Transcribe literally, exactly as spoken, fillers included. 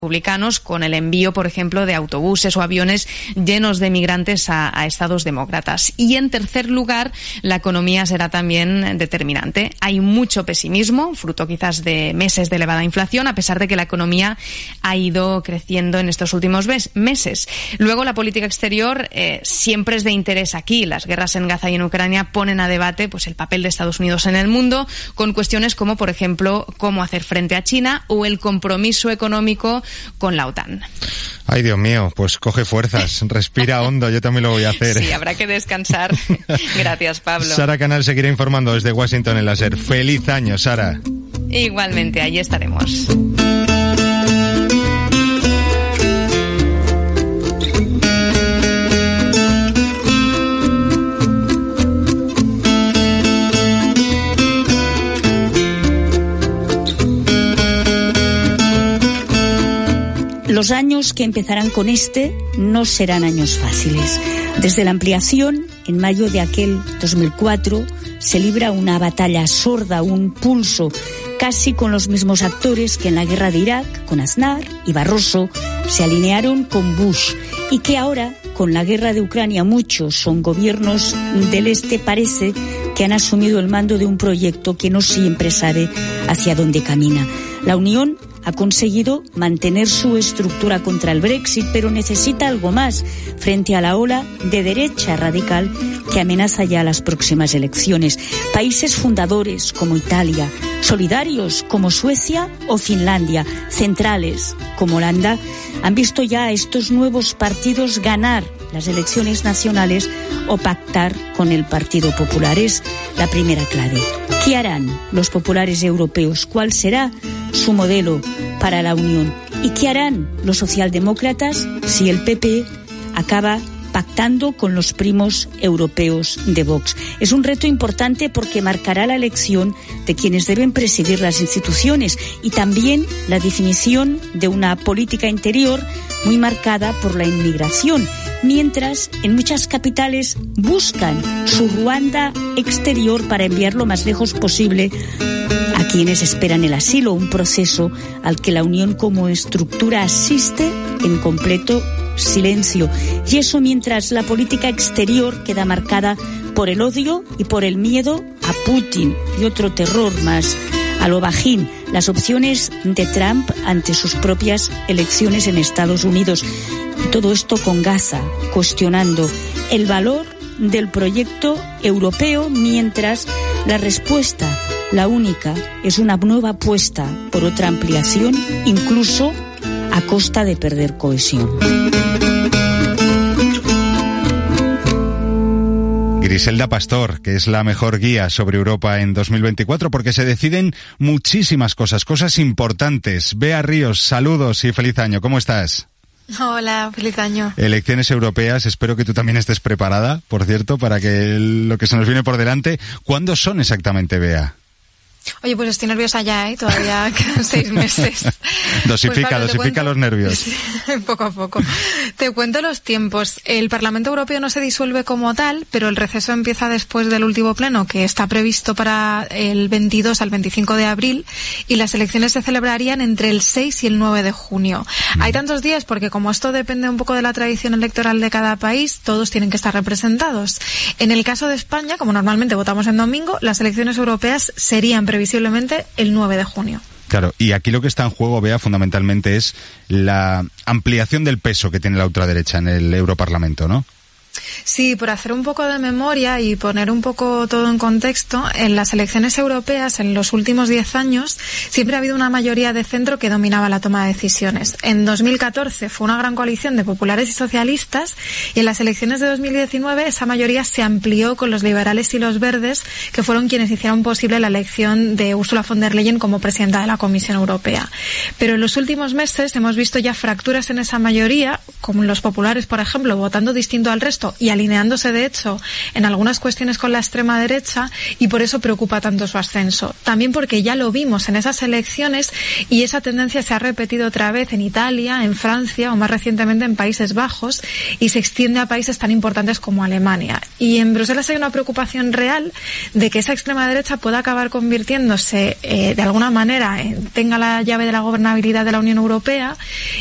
republicanos con el envío, por ejemplo, de autobuses o aviones llenos de migrantes a, a estados demócratas. Y en tercer lugar, la economía será también determinante. Hay mucho pesimismo, fruto quizás de meses de elevada inflación, a pesar de que la economía ha ido creciendo en estos últimos meses. Luego, la política exterior eh, siempre es de interés aquí. Las guerras en Gaza y en Ucrania ponen a debate pues el papel de Estados Unidos en el mundo, con cuestiones como, por ejemplo, cómo hacer frente a China o el compromiso económico con la OTAN. Ay, Dios mío, pues coge fuerzas, respira hondo, yo también lo voy a hacer. Sí, habrá que descansar. Gracias, Pablo. Sara Canal seguirá informando desde Washington en la SER. ¡Feliz año, Sara! Igualmente, allí estaremos. Los años que empezarán con este no serán años fáciles. Desde la ampliación, en mayo de aquel dos mil cuatro, se libra una batalla sorda, un pulso, casi con los mismos actores que en la guerra de Irak, con Aznar y Barroso, se alinearon con Bush, y que ahora, con la guerra de Ucrania, muchos son gobiernos del este, parece que han asumido el mando de un proyecto que no siempre sabe hacia dónde camina. La Unión ha conseguido mantener su estructura contra el Brexit, pero necesita algo más frente a la ola de derecha radical que amenaza ya las próximas elecciones. Países fundadores como Italia, solidarios como Suecia o Finlandia, centrales como Holanda, han visto ya a estos nuevos partidos ganar las elecciones nacionales o pactar con el Partido Popular. Es la primera clave. ¿Qué harán los populares europeos? ¿Cuál será su modelo para la Unión? ¿Y qué harán los socialdemócratas si el P P acaba pactando con los primos europeos de Vox? Es un reto importante porque marcará la elección de quienes deben presidir las instituciones y también la definición de una política interior muy marcada por la inmigración, mientras en muchas capitales buscan su Ruanda exterior para enviar lo más lejos posible a quienes esperan el asilo, un proceso al que la Unión como estructura asiste en completo silencio. Y eso mientras la política exterior queda marcada por el odio y por el miedo a Putin y otro terror más a lo bajín, las opciones de Trump ante sus propias elecciones en Estados Unidos. Y todo esto con Gaza, cuestionando el valor del proyecto europeo, mientras la respuesta, la única, es una nueva apuesta por otra ampliación, incluso a costa de perder cohesión. Griselda Pastor, que es la mejor guía sobre Europa en dos mil veinticuatro, porque se deciden muchísimas cosas, cosas importantes. Bea Ríos, saludos y feliz año. ¿Cómo estás? Hola, feliz año. Elecciones europeas, espero que tú también estés preparada, por cierto, para que lo que se nos viene por delante. ¿Cuándo son exactamente, Bea? Oye, pues estoy nerviosa ya, ¿eh? Todavía quedan seis meses. Dosifica, pues, Pablo, dosifica los nervios. Poco a poco. Te cuento los tiempos. El Parlamento Europeo no se disuelve como tal, pero el receso empieza después del último pleno, que está previsto para el veintidós al veinticinco de abril, y las elecciones se celebrarían entre el seis y el nueve de junio. Mm. Hay tantos días porque como esto depende un poco de la tradición electoral de cada país, todos tienen que estar representados. En el caso de España, como normalmente votamos en domingo, las elecciones europeas serían previsiblemente el nueve de junio. Claro, y aquí lo que está en juego, Bea, fundamentalmente es la ampliación del peso que tiene la ultraderecha en el Europarlamento, ¿no? Sí, por hacer un poco de memoria y poner un poco todo en contexto, en las elecciones europeas en los últimos diez años siempre ha habido una mayoría de centro que dominaba la toma de decisiones. En dos mil catorce fue una gran coalición de populares y socialistas, y en las elecciones de dos mil diecinueve esa mayoría se amplió con los liberales y los verdes, que fueron quienes hicieron posible la elección de Ursula von der Leyen como presidenta de la Comisión Europea. Pero en los últimos meses hemos visto ya fracturas en esa mayoría, como los populares, por ejemplo, votando distinto al resto esto y alineándose, de hecho, en algunas cuestiones con la extrema derecha, y por eso preocupa tanto su ascenso. También porque ya lo vimos en esas elecciones y esa tendencia se ha repetido otra vez en Italia, en Francia o más recientemente en Países Bajos, y se extiende a países tan importantes como Alemania. Y en Bruselas hay una preocupación real de que esa extrema derecha pueda acabar convirtiéndose eh, de alguna manera en, tenga la llave de la gobernabilidad de la Unión Europea